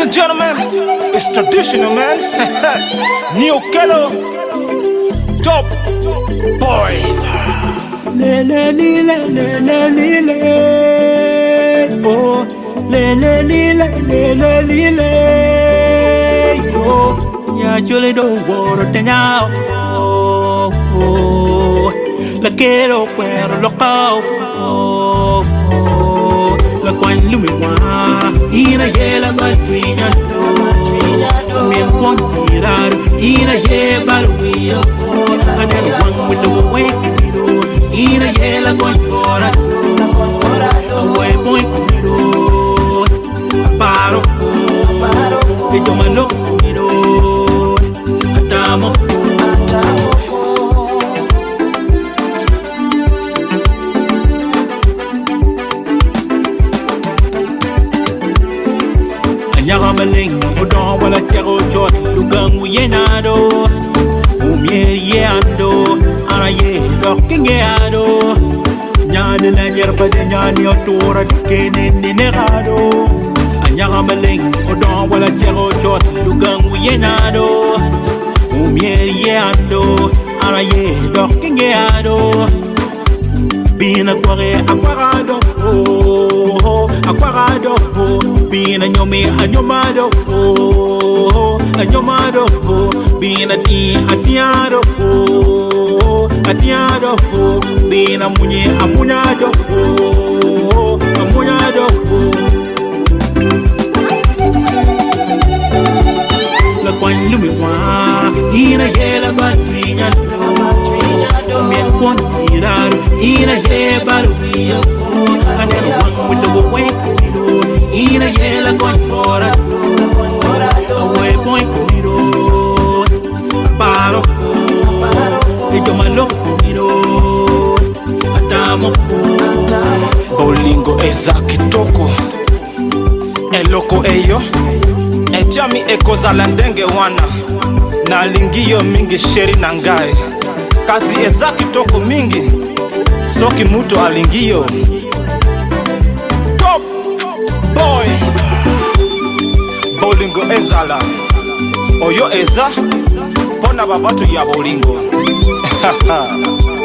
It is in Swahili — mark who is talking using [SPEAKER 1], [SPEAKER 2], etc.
[SPEAKER 1] and gentlemen, it's traditional, man. Neo Kello, top boy.
[SPEAKER 2] Le le li le le le li le. Oh, le le li le le le li le. Oh, ya chole do woro te nyao. Oh, la quiero pero loco. Oh, la quan lumi wa. Ina yela madrinya do. Me want tirar. Ina ye baruia. I never want with the way. Ina yela goitora, away boy kumido, paro, que yo malo kumido, atamo. Anyaga maling, udon wala tiago chot, lugang uyenado, ando. Ye looking ado nyane la yerba de nyani otora kene nerado anyaga maleng odon wala chero chot lugang yenado ye ando ye looking ado bina kware aquarado bina nyomi anyomado anyomado bina ti atiado atiado, bina munye amunyado, amunyado. La quan lumi wa, ina yela badrinya do, me quan tirado, ina ye baruia, anelo wan with the way kumido, ina yela quan kora, away boy kumido, paro. Yo malo kumido, atamo.
[SPEAKER 1] Bolingo eza kitoko, eloko eyo, ejami ekozala ndenge wana, na lingio mingi sheri nangai, kazi eza kitoko mingi, soki muto alingio. Top boy, bolingo ezala, oyo eza, pona babatu ya bolingo.